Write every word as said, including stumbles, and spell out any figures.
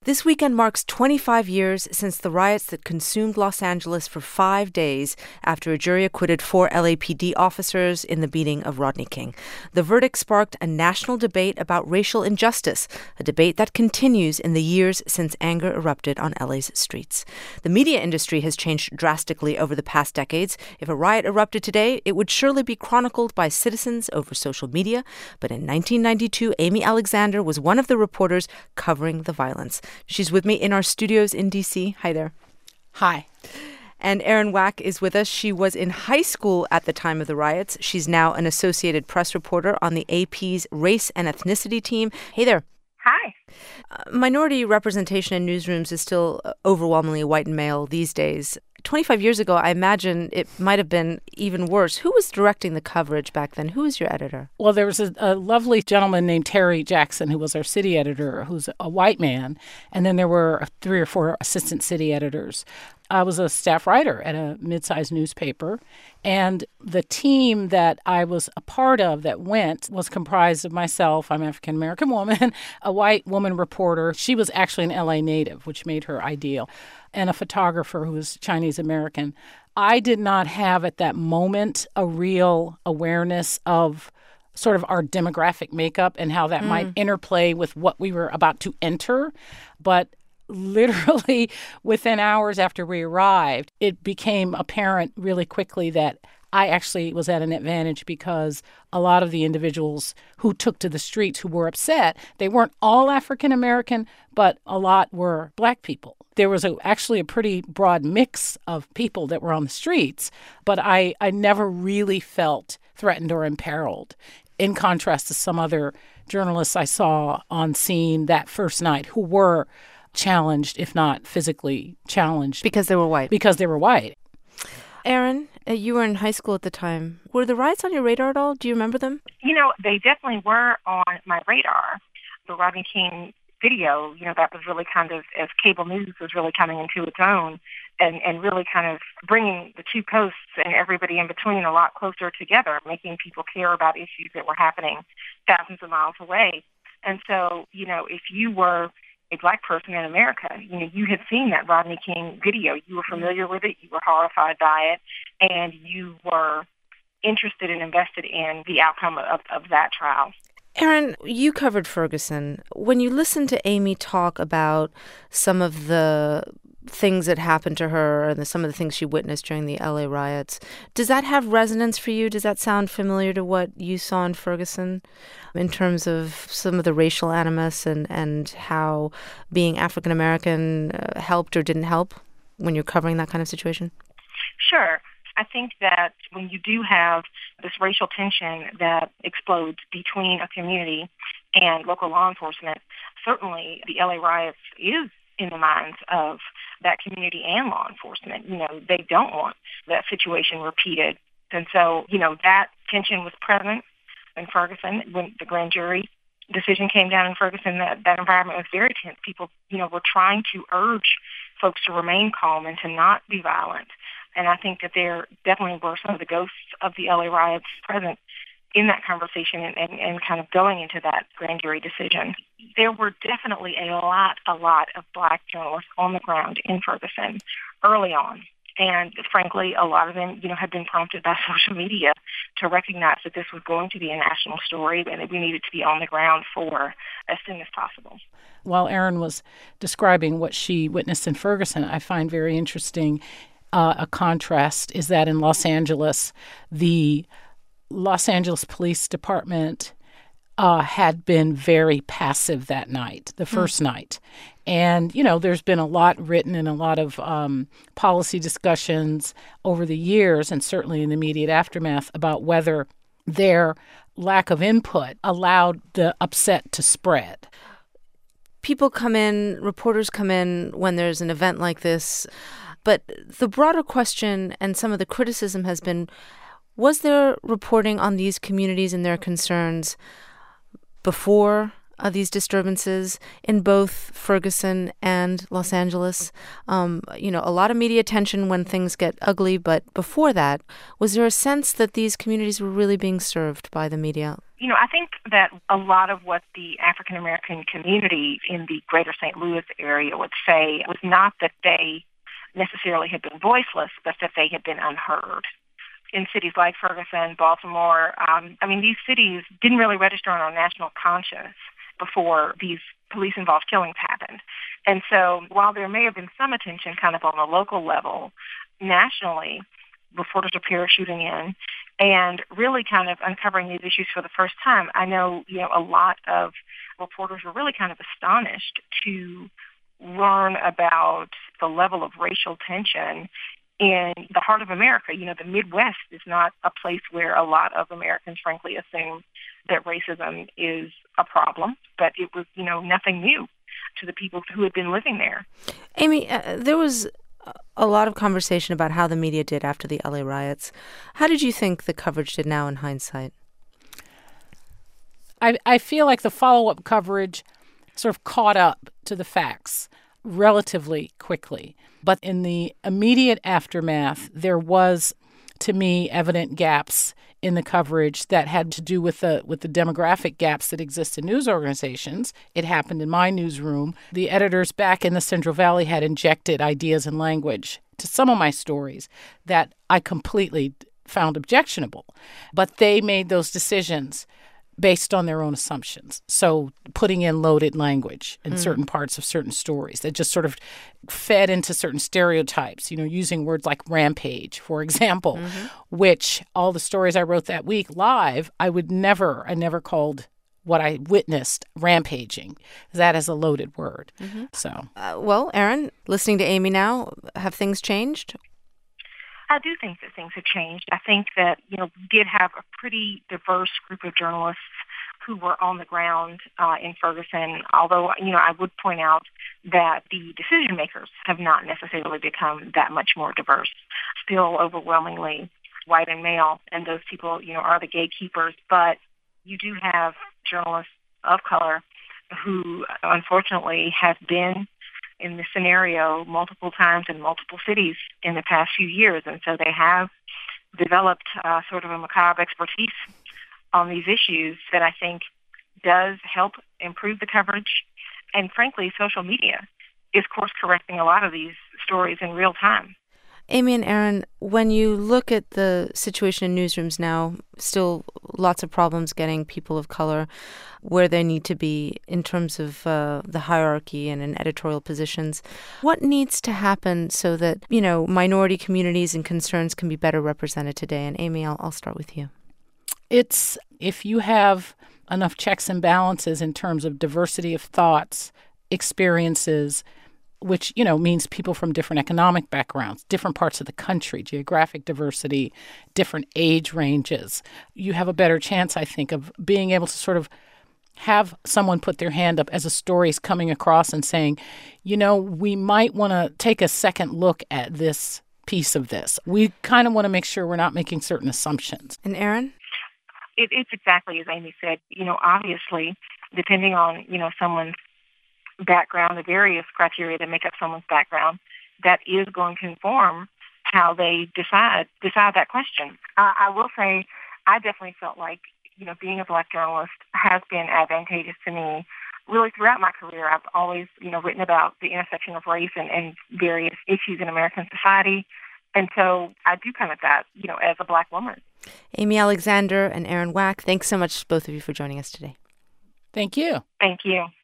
This weekend marks twenty-five years since the riots that consumed Los Angeles for five days after a jury acquitted four L A P D officers in the beating of Rodney King. The verdict sparked a national debate about racial injustice, a debate that continues in the years since anger erupted on L A's streets. The media industry has changed drastically over the past decades. If a riot erupted today, it would surely be chronicled by citizens over social media. But in nineteen ninety-two, Amy Alexander was one of the reporters covering the violence. She's with me in our studios in D C. Hi there. Hi. And Erin Wack is with us. She was in high school at the time of the riots. She's now an Associated Press reporter on the A P's Race and Ethnicity team. Hey there. Hi. Uh, minority representation in newsrooms is still overwhelmingly white and male these days. twenty-five years ago, I imagine it might have been even worse. Who was directing the coverage back then? Who was your editor? Well, there was a, a lovely gentleman named Terry Jackson, who was our city editor, who's a white man. And then there were three or four assistant city editors. I was a staff writer at a mid-sized newspaper, and the team that I was a part of that went was comprised of myself, I'm an African-American woman, a white woman reporter. She was actually an L A native, which made her ideal, and a photographer who was Chinese-American. I did not have at that moment a real awareness of sort of our demographic makeup and how that mm. might interplay with what we were about to enter, but literally within hours after we arrived, it became apparent really quickly that I actually was at an advantage because a lot of the individuals who took to the streets who were upset, they weren't all African American, but a lot were Black people. There was a, actually a pretty broad mix of people that were on the streets, but I, I never really felt threatened or imperiled, in contrast to some other journalists I saw on scene that first night who were challenged, if not physically challenged. Because they were white. Because they were white. Erin, uh, you were in high school at the time. Were the riots on your radar at all? Do you remember them? You know, they definitely were on my radar. The Rodney King video, you know, that was really kind of, as cable news was really coming into its own and, and really kind of bringing the two coasts and everybody in between a lot closer together, making people care about issues that were happening thousands of miles away. And so, you know, if you were a Black person in America, you know, you had seen that Rodney King video. You were familiar with it. You were horrified by it. And you were interested and invested in the outcome of, of that trial. Erin, you covered Ferguson. When you listen to Amy talk about some of the things that happened to her and the, some of the things she witnessed during the L A riots, does that have resonance for you? Does that sound familiar to what you saw in Ferguson in terms of some of the racial animus and, and how being African American uh, helped or didn't help when you're covering that kind of situation? Sure. I think that when you do have this racial tension that explodes between a community and local law enforcement, certainly the L A riots is in the minds of that community and law enforcement. You know, they don't want that situation repeated. And so, you know, that tension was present in Ferguson when the grand jury decision came down in Ferguson. That, that environment was very tense. People, you know, were trying to urge folks to remain calm and to not be violent. And I think that there definitely were some of the ghosts of the L A riots present in that conversation and, and, and kind of going into that grand jury decision. There were definitely a lot, a lot of Black journalists on the ground in Ferguson early on. And frankly, a lot of them, you know, had been prompted by social media to recognize that this was going to be a national story and that we needed to be on the ground for as soon as possible. While Erin was describing what she witnessed in Ferguson, I find very interesting uh, a contrast is that in Los Angeles, the Los Angeles Police Department uh, had been very passive that night, the first mm. night. And, you know, there's been a lot written and a lot of um, policy discussions over the years, and certainly in the immediate aftermath, about whether their lack of input allowed the upset to spread. People come in, reporters come in when there's an event like this. But the broader question and some of the criticism has been, was there reporting on these communities and their concerns before uh, these disturbances in both Ferguson and Los Angeles? Um, you know, a lot of media attention when things get ugly, but before that, was there a sense that these communities were really being served by the media? You know, I think that a lot of what the African American community in the greater Saint Louis area would say was not that they necessarily had been voiceless, but that they had been unheard. In cities like Ferguson, Baltimore, um, I mean, these cities didn't really register on our national conscience before these police-involved killings happened. And so while there may have been some attention kind of on the local level, nationally, reporters are parachuting in and really kind of uncovering these issues for the first time. I know, you know, a lot of reporters were really kind of astonished to learn about the level of racial tension in the heart of America. You know, the Midwest is not a place where a lot of Americans, frankly, assume that racism is a problem, but it was, you know, nothing new to the people who had been living there. Amy, uh, there was a lot of conversation about how the media did after the L A riots. How did you think the coverage did now in hindsight? I, I feel like the follow-up coverage sort of caught up to the facts relatively quickly. But in the immediate aftermath, there was, to me, evident gaps in the coverage that had to do with the with the demographic gaps that exist in news organizations. It happened in my newsroom. The editors back in the Central Valley had injected ideas and language to some of my stories that I completely found objectionable. But they made those decisions based on their own assumptions. So putting in loaded language in mm. certain parts of certain stories that just sort of fed into certain stereotypes, you know, using words like rampage, for example, mm-hmm. which all the stories I wrote that week live, I would never, I never called what I witnessed rampaging. That is a loaded word. Mm-hmm. So, uh, well, Erin, listening to Amy now, have things changed? I do think that things have changed. I think that, you know, we did have a pretty diverse group of journalists who were on the ground uh, in Ferguson, although, you know, I would point out that the decision makers have not necessarily become that much more diverse. Still overwhelmingly white and male, and those people, you know, are the gatekeepers. But you do have journalists of color who, unfortunately, have been in this scenario multiple times in multiple cities in the past few years. And so they have developed uh, sort of a macabre expertise on these issues that I think does help improve the coverage. And frankly, social media is course correcting a lot of these stories in real time. Amy and Erin, when you look at the situation in newsrooms now, still lots of problems getting people of color where they need to be in terms of uh, the hierarchy and in editorial positions. What needs to happen so that, you know, minority communities and concerns can be better represented today? And Amy, I'll, I'll start with you. It's if you have enough checks and balances in terms of diversity of thoughts, experiences, which, you know, means people from different economic backgrounds, different parts of the country, geographic diversity, different age ranges. You have a better chance, I think, of being able to sort of have someone put their hand up as a story is coming across and saying, you know, we might want to take a second look at this piece of this. We kind of want to make sure we're not making certain assumptions. And Erin? It, it's exactly as Amy said. You know, obviously, depending on, you know, someone's background, the various criteria that make up someone's background, that is going to inform how they decide decide that question. Uh, I will say, I definitely felt like, you know, being a Black journalist has been advantageous to me. Really, throughout my career, I've always, you know, written about the intersection of race and, and various issues in American society, and so I do come at that, you know, as a Black woman. Amy Alexander and Erin Wack, thanks so much, both of you, for joining us today. Thank you. Thank you.